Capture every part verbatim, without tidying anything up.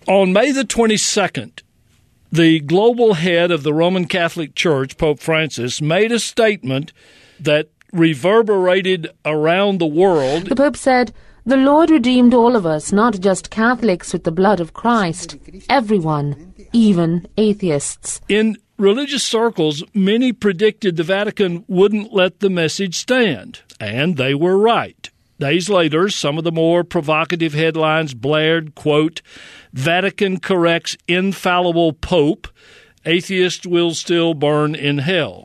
On May the twenty-second, the global head of the Roman Catholic Church, Pope Francis, made a statement that reverberated around the world. The Pope said, "The Lord redeemed all of us, not just Catholics, with the blood of Christ. Everyone, even atheists." In religious circles, many predicted the Vatican wouldn't let the message stand, and they were right. Days later, some of the more provocative headlines blared, quote, "Vatican corrects infallible Pope. Atheists will still burn in hell."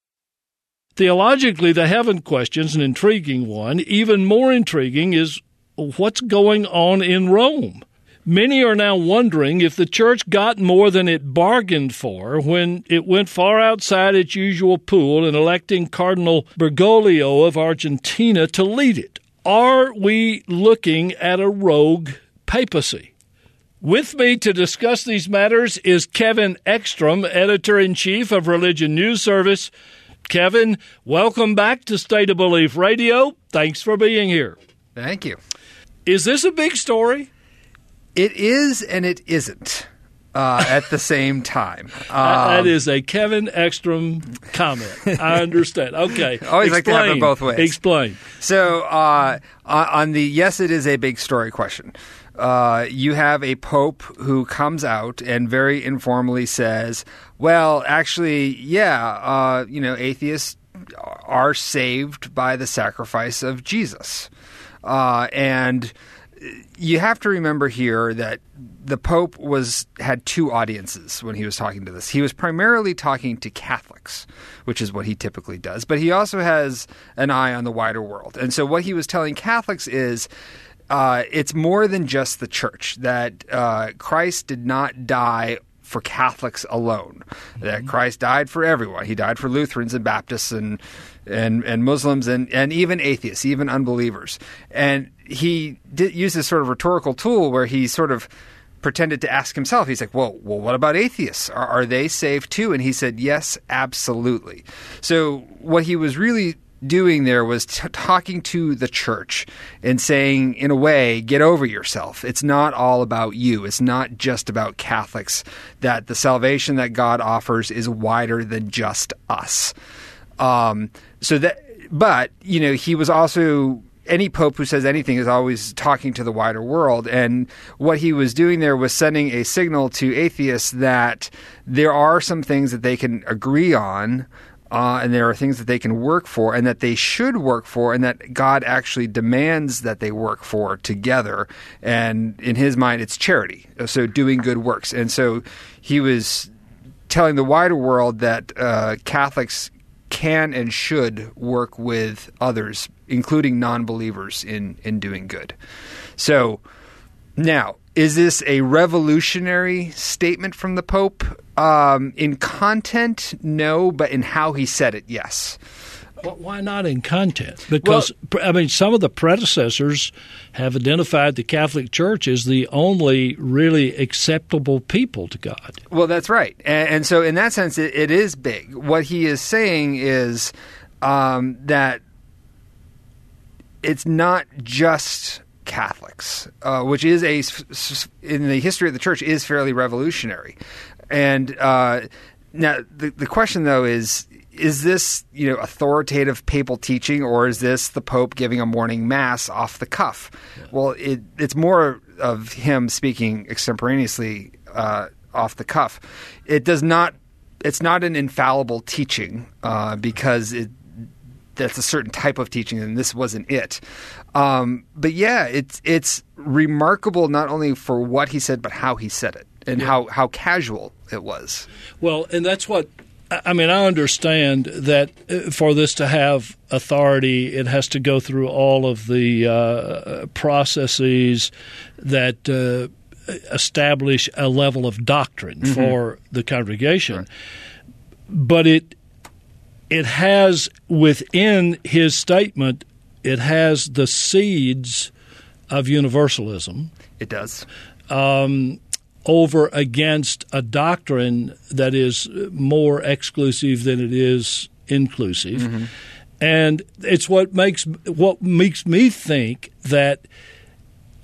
Theologically, the heaven question's an intriguing one. Even more intriguing is what's going on in Rome. Many are now wondering if the church got more than it bargained for when it went far outside its usual pool in electing Cardinal Bergoglio of Argentina to lead it. Are we looking at a rogue papacy? With me to discuss these matters is Kevin Ekstrom, Editor-in-Chief of Religion News Service. Kevin, welcome back to State of Belief Radio. Thanks for being here. Thank you. Is this a big story? It is and it isn't uh, at the same time. Um, that is a Kevin Ekstrom comment. I understand. Okay. Always Explain. like to have it both ways. Explain. So uh, on the yes, it is a big story question. Uh, you have a pope who comes out and very informally says, well, actually, yeah, uh, you know, atheists are saved by the sacrifice of Jesus. Uh, and you have to remember here that the Pope was had two audiences when he was talking to this. He was primarily talking to Catholics, which is what he typically does, but he also has an eye on the wider world. And so what he was telling Catholics is uh, it's more than just the church, that uh, Christ did not die for Catholics alone, mm-hmm. that Christ died for everyone. He died for Lutherans and Baptists and and, and Muslims and, and even atheists, even unbelievers. And he did use this sort of rhetorical tool where he sort of pretended to ask himself, he's like, well, well what about atheists? Are, are they saved too? And he said, yes, absolutely. So what he was really doing there was t- talking to the church and saying, in a way, get over yourself. It's not all about you. It's not just about Catholics, that the salvation that God offers is wider than just us. Um, so that, but, you know, he was also, any pope who says anything is always talking to the wider world. And what he was doing there was sending a signal to atheists that there are some things that they can agree on, Uh, and there are things that they can work for and that they should work for, and that God actually demands that they work for together. And in his mind, it's charity, so doing good works. And so he was telling the wider world that uh, Catholics can and should work with others, including non-believers, in, in doing good. So now, is this a revolutionary statement from the Pope? Um, in content, no, but in how he said it, yes. Well, why not in content? Because, well, I mean, some of the predecessors have identified the Catholic Church as the only really acceptable people to God. Well, that's right. And, and so in that sense, it, it is big. What he is saying is um, that it's not just Catholics, uh, which is a, in the history of the church, is fairly revolutionary. And uh, now the the question though is, is this, you know, authoritative papal teaching, or is this the Pope giving a morning mass off the cuff? Yeah. Well, it, it's more of him speaking extemporaneously uh, off the cuff. It does not. It's not an infallible teaching uh, because it. That's a certain type of teaching, and this wasn't it. Um, but yeah, it's it's remarkable not only for what he said, but how he said it, and yeah. how, how casual it was. Well, and that's what I mean. I understand that for this to have authority, it has to go through all of the uh, processes that uh, establish a level of doctrine mm-hmm. for the congregation. Right. But it. It has within his statement, it has the seeds of universalism. It does. Um, over against a doctrine that is more exclusive than it is inclusive. Mm-hmm. And it's what makes what makes me think that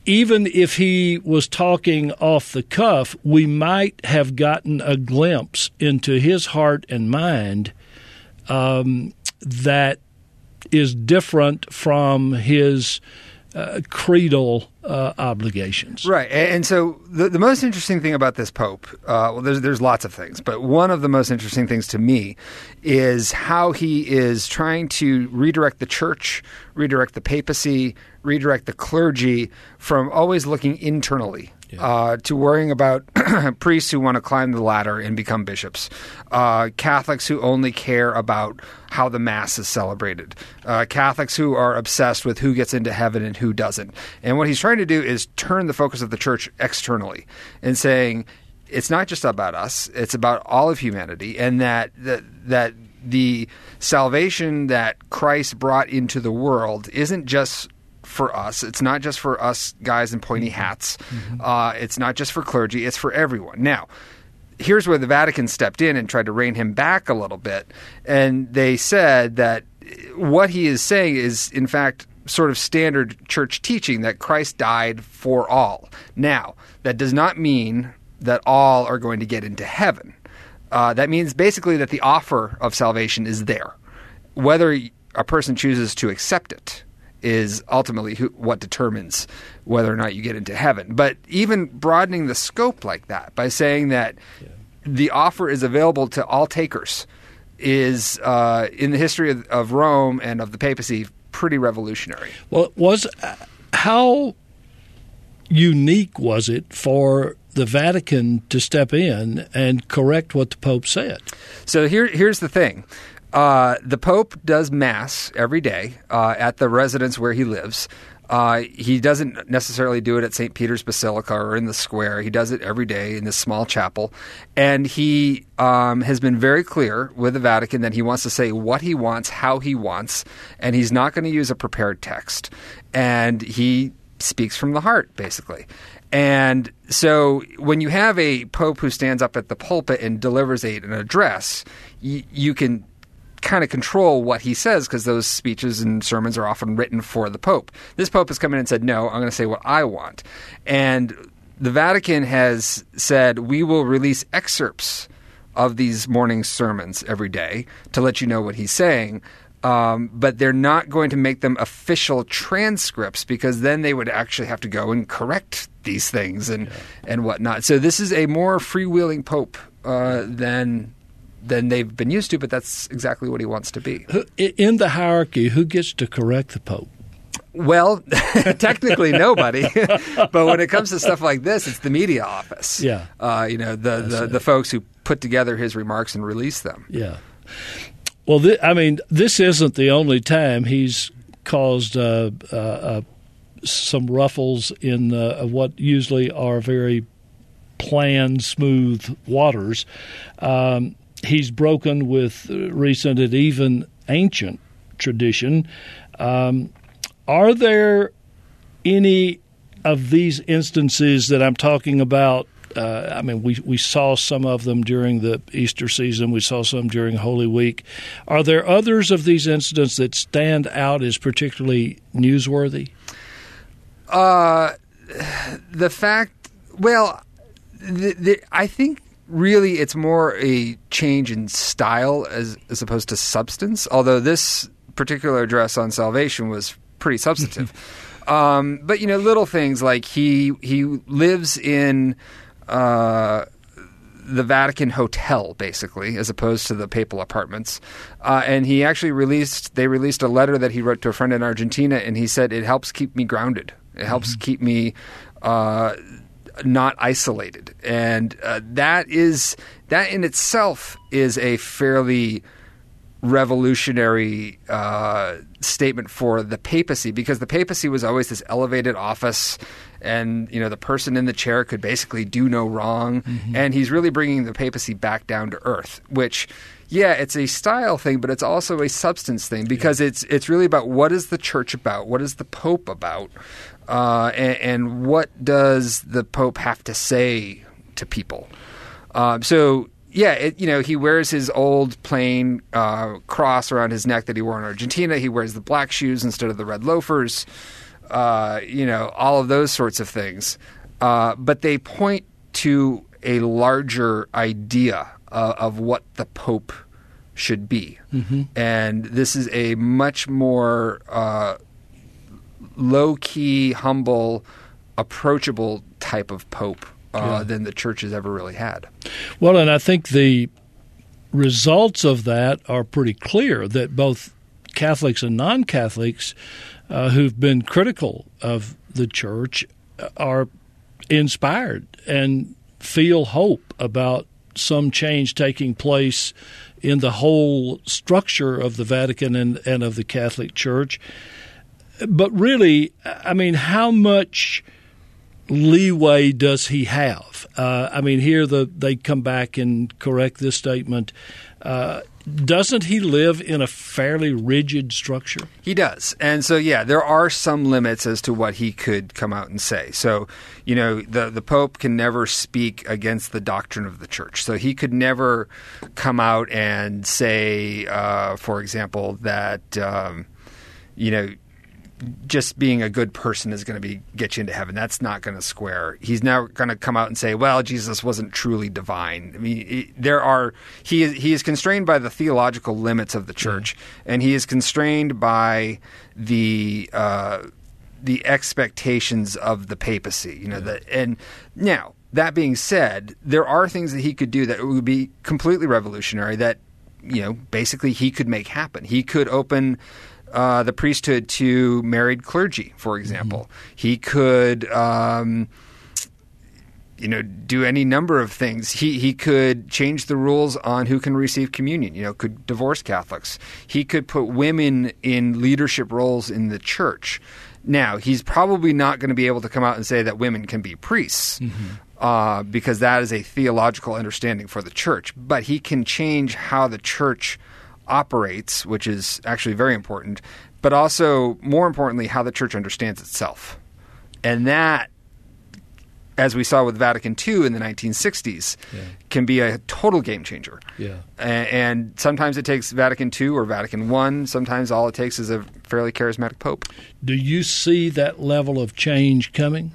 even if he was talking off the cuff, we might have gotten a glimpse into his heart and mind um, that is different from his uh, creedal uh, obligations. Right. And, and so the, the most interesting thing about this Pope, uh, well, there's, there's lots of things, but one of the most interesting things to me is how he is trying to redirect the church, redirect the papacy, redirect the clergy from always looking internally. Yeah. Uh, to worrying about priests who want to climb the ladder and become bishops, uh, Catholics who only care about how the Mass is celebrated, uh, Catholics who are obsessed with who gets into heaven and who doesn't. And what he's trying to do is turn the focus of the church externally and saying it's not just about us, it's about all of humanity, and that that, that the salvation that Christ brought into the world isn't just for us. It's not just for us guys in pointy hats. Mm-hmm. Uh, it's not just for clergy. It's for everyone. Now, here's where the Vatican stepped in and tried to rein him back a little bit. And they said that what he is saying is, in fact, sort of standard church teaching, that Christ died for all. Now, that does not mean that all are going to get into heaven. Uh, that means basically that the offer of salvation is there. Whether a person chooses to accept it is ultimately who, what determines whether or not you get into heaven. But even broadening the scope like that by saying that yeah. the offer is available to all takers is, uh, in the history of, of Rome and of the papacy, pretty revolutionary. Well, was uh, how unique was it for the Vatican to step in and correct what the Pope said? So here, here's the thing. Uh, the Pope does Mass every day uh, at the residence where he lives. Uh, he doesn't necessarily do it at Saint Peter's Basilica or in the square. He does it every day in this small chapel. And he um, has been very clear with the Vatican that he wants to say what he wants, how he wants, and he's not going to use a prepared text. And he speaks from the heart, basically. And so when you have a Pope who stands up at the pulpit and delivers a, an address, y- you can kind of control what he says, because those speeches and sermons are often written for the Pope. This Pope has come in and said, no, I'm going to say what I want. And the Vatican has said, we will release excerpts of these morning sermons every day to let you know what he's saying. Um, but they're not going to make them official transcripts, because then they would actually have to go and correct these things and, yeah. and whatnot. So this is a more freewheeling Pope uh, than... than they've been used to, but that's exactly what he wants to be. In the hierarchy, who gets to correct the Pope? Well, technically nobody, but when it comes to stuff like this, it's the media office. Yeah, uh, you know, the, the, the folks who put together his remarks and release them. Yeah. Well, th- I mean, this isn't the only time he's caused uh, uh, uh, some ruffles in uh, what usually are very planned, smooth waters. Um, He's broken with recent and even ancient tradition. Um, are there any of these instances that I'm talking about? Uh, I mean, we, we saw some of them during the Easter season. We saw some during Holy Week. Are there others of these incidents that stand out as particularly newsworthy? Uh, the fact, well, the, the, I think really it's more a change in style as, as opposed to substance, although this particular address on salvation was pretty substantive. um, but, you know, little things like he he lives in uh, the Vatican Hotel, basically, as opposed to the papal apartments. Uh, and he actually released, they released a letter that he wrote to a friend in Argentina, and he said, it helps keep me grounded. It helps mm-hmm. keep me uh, not isolated. And uh, that is, that in itself is a fairly revolutionary uh, statement for the papacy, because the papacy was always this elevated office, and you know the person in the chair could basically do no wrong. Mm-hmm. And he's really bringing the papacy back down to earth, which, yeah, it's a style thing, but it's also a substance thing, because yeah. it's it's really about what is the church about, what is the Pope about, uh, and, and what does the Pope have to say to people. Um, so. Yeah, it, you know, he wears his old plain uh, cross around his neck that he wore in Argentina. He wears the black shoes instead of the red loafers. uh, you know, all of those sorts of things. Uh, but they point to a larger idea uh, of what the Pope should be. Mm-hmm. And this is a much more uh, low-key, humble, approachable type of Pope uh, yeah. than the Church has ever really had. Well, and I think the results of that are pretty clear, that both Catholics and non-Catholics uh, who've been critical of the Church are inspired and feel hope about some change taking place in the whole structure of the Vatican and, and of the Catholic Church. But really, I mean, how much leeway does he have? Uh, I mean, here the, they come back and correct this statement. Uh, doesn't he live in a fairly rigid structure? He does. And so, yeah, there are some limits as to what he could come out and say. So, you know, the, the Pope can never speak against the doctrine of the Church. So he could never come out and say, uh, for example, that, um, you know, just being a good person is going to be get you into heaven. That's not going to square. He's now going to come out and say, well, Jesus wasn't truly divine. I mean, he, there are he is he is constrained by the theological limits of the Church, mm-hmm. and he is constrained by the uh, the expectations of the papacy. You know, yeah. that and now that being said, there are things that he could do that would be completely revolutionary. That, you know, basically he could make happen. He could open Uh, the priesthood to married clergy, for example. Mm-hmm. He could, um, you know, do any number of things. He he could change the rules on who can receive communion. You know, could divorce Catholics. He could put women in leadership roles in the Church. Now, he's probably not going to be able to come out and say that women can be priests. Mm-hmm. Uh, because that is a theological understanding for the Church. But he can change how the Church operates, which is actually very important, but also, more importantly, how the Church understands itself. And that, as we saw with Vatican Two in the nineteen sixties, yeah. can be a total game changer. Yeah. And, and sometimes it takes Vatican Two or Vatican One. Sometimes all it takes is a fairly charismatic pope. Do you see that level of change coming?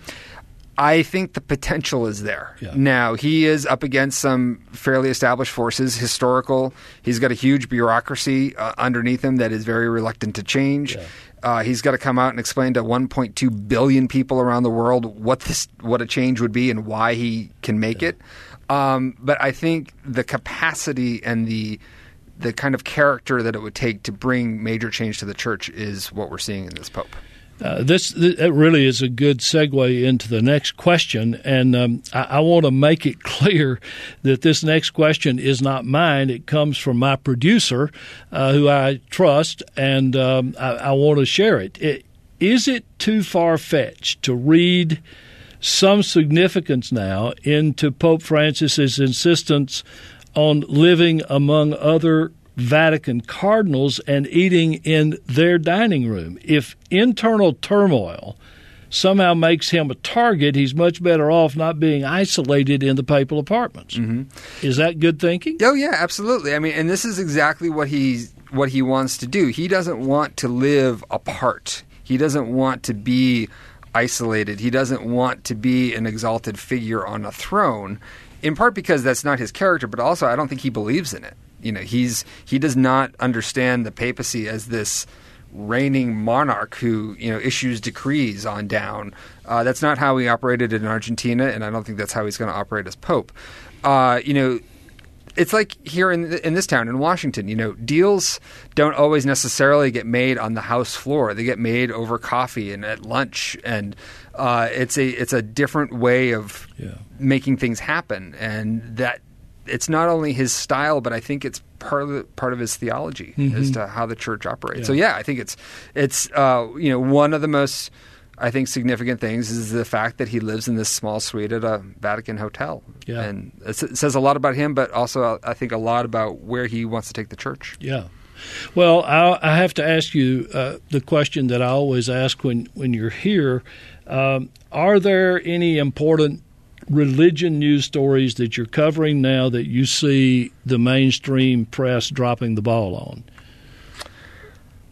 I think the potential is there. Yeah. Now, he is up against some fairly established forces, historical. He's got a huge bureaucracy uh, underneath him that is very reluctant to change. Yeah. Uh, he's got to come out and explain to one point two billion people around the world what this, what a change would be and why he can make yeah. it. Um, but I think the capacity and the the kind of character that it would take to bring major change to the Church is what we're seeing in this Pope. Uh, this, this really is a good segue into the next question, and um, I, I want to make it clear that this next question is not mine. It comes from my producer, uh, who I trust, and um, I, I want to share it. it. Is it too far-fetched to read some significance now into Pope Francis's insistence on living among other Vatican cardinals and eating in their dining room? If internal turmoil somehow makes him a target, he's much better off not being isolated in the papal apartments. Mm-hmm. Is that good thinking? Oh, yeah, absolutely. I mean, and this is exactly what he's what he wants to do. He doesn't want to live apart. He doesn't want to be isolated. He doesn't want to be an exalted figure on a throne, in part because that's not his character, but also I don't think he believes in it. You know, he's he does not understand the papacy as this reigning monarch who, you know, issues decrees on down. Uh, that's not how he operated in Argentina, and I don't think that's how he's going to operate as Pope. Uh, you know, it's like here in the, in this town, in Washington, you know, deals don't always necessarily get made on the House floor. They get made over coffee and at lunch, and uh, it's a it's a different way of yeah. making things happen, and that. It's not only his style, but I think it's part of the, part of his theology mm-hmm. as to how the Church operates. Yeah. So yeah, I think it's it's uh, you know, one of the most I think significant things is the fact that he lives in this small suite at a Vatican hotel, yeah. and it says a lot about him, but also I think a lot about where he wants to take the Church. Yeah. Well, I'll, I have to ask you uh, the question that I always ask when when you're here: um, are there any important religion news stories that you're covering now that you see the mainstream press dropping the ball on?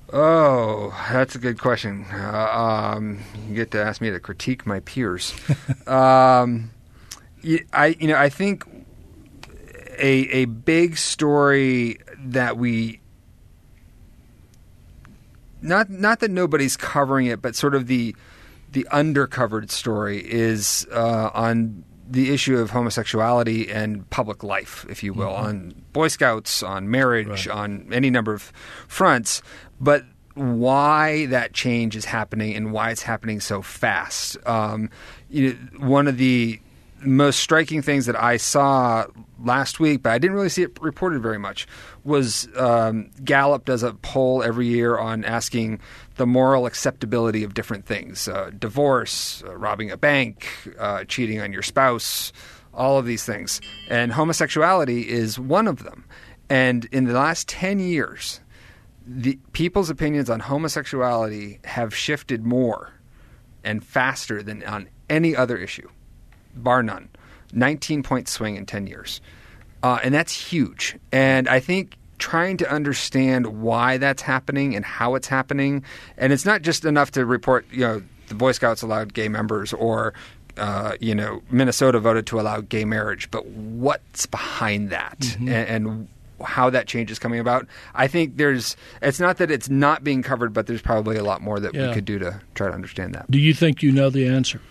Oh, that's a good question. Uh, um, you get to ask me to critique my peers. um, I, you know, I think a a big story that we not not that nobody's covering it, but sort of the the undercovered story is uh, on the issue of homosexuality and public life, if you will, mm-hmm. on Boy Scouts, on marriage, right. on any number of fronts. But why that change is happening and why it's happening so fast. Um, you know, one of the most striking things that I saw last week, but I didn't really see it reported very much, was um, Gallup does a poll every year on asking the moral acceptability of different things. Uh, divorce, uh, robbing a bank, uh, cheating on your spouse, all of these things. And homosexuality is one of them. And in the last ten years, the people's opinions on homosexuality have shifted more and faster than on any other issue, bar none. nineteen-point swing in ten years. Uh, and that's huge. And I think trying to understand why that's happening and how it's happening, and it's not just enough to report, you know, the Boy Scouts allowed gay members or, uh, you know, Minnesota voted to allow gay marriage, but what's behind that mm-hmm. and, and how that change is coming about. I think there's – it's not that it's not being covered, but there's probably a lot more that yeah. we could do to try to understand that. Do you think you know the answer?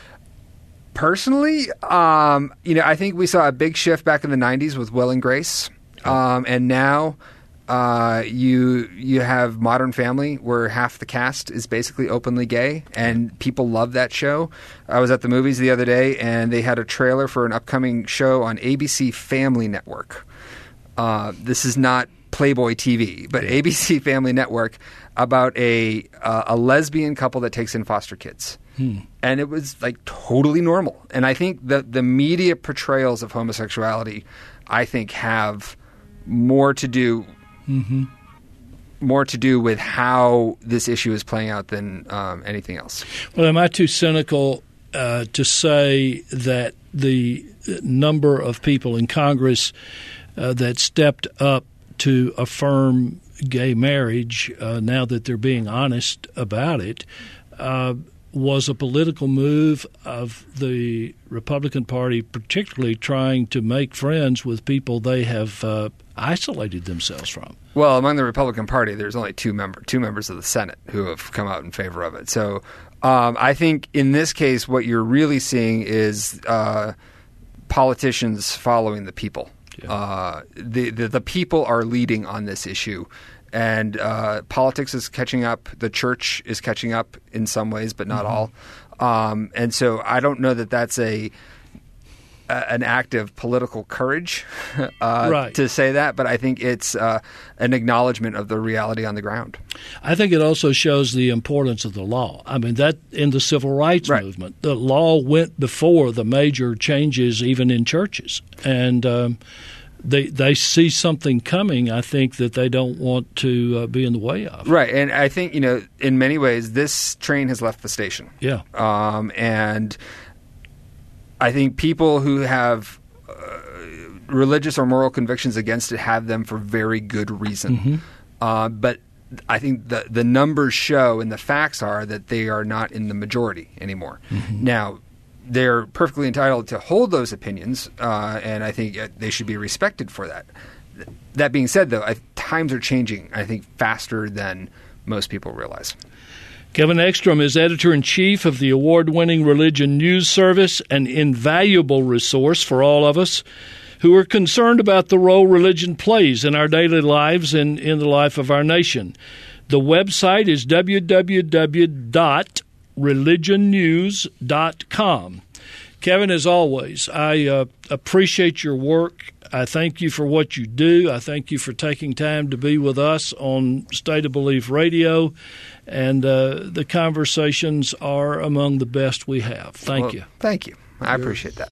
Personally, um, you know, I think we saw a big shift back in the nineties with Will and Grace, um, and now uh, you you have Modern Family, where half the cast is basically openly gay, and people love that show. I was at the movies the other day, and they had a trailer for an upcoming show on A B C Family Network. Uh, this is not Playboy T V, but A B C Family Network, about a uh, a lesbian couple that takes in foster kids. Hmm. And it was like totally normal. And I think that the media portrayals of homosexuality, I think, have more to do mm-hmm. more to do with how this issue is playing out than um, anything else. Well, am I too cynical uh, to say that the number of people in Congress uh, that stepped up to affirm gay marriage, uh, now that they're being honest about it, uh, was a political move of the Republican Party, particularly trying to make friends with people they have uh, isolated themselves from? Well, among the Republican Party, there's only two member, two members of the Senate who have come out in favor of it. So um, I think in this case, what you're really seeing is uh, politicians following the people. Yeah. Uh, the, the the people are leading on this issue, and uh, politics is catching up. The church is catching up in some ways, but not mm-hmm. all. Um, and so I don't know that that's a, a an act of political courage uh, right. to say that, but I think it's uh, an acknowledgement of the reality on the ground. I think it also shows the importance of the law. I mean, that in the civil rights right. movement, the law went before the major changes even in churches. And um, they they see something coming, I think, that they don't want to uh, be in the way of. Right. And I think, you know, in many ways, this train has left the station. Yeah. Um, and I think people who have uh, religious or moral convictions against it have them for very good reason. Mm-hmm. Uh, but I think the the numbers show and the facts are that they are not in the majority anymore. Mm-hmm. Now, they're perfectly entitled to hold those opinions, uh, and I think they should be respected for that. That being said, though, I, times are changing, I think, faster than most people realize. Kevin Ekstrom is editor-in-chief of the award-winning Religion News Service, an invaluable resource for all of us who are concerned about the role religion plays in our daily lives and in the life of our nation. The website is w w w dot religion news dot com. Kevin, as always, I uh, appreciate your work. I thank you for what you do. I thank you for taking time to be with us on State of Belief Radio, and uh, the conversations are among the best we have. Thank well, you. Thank you. I appreciate that.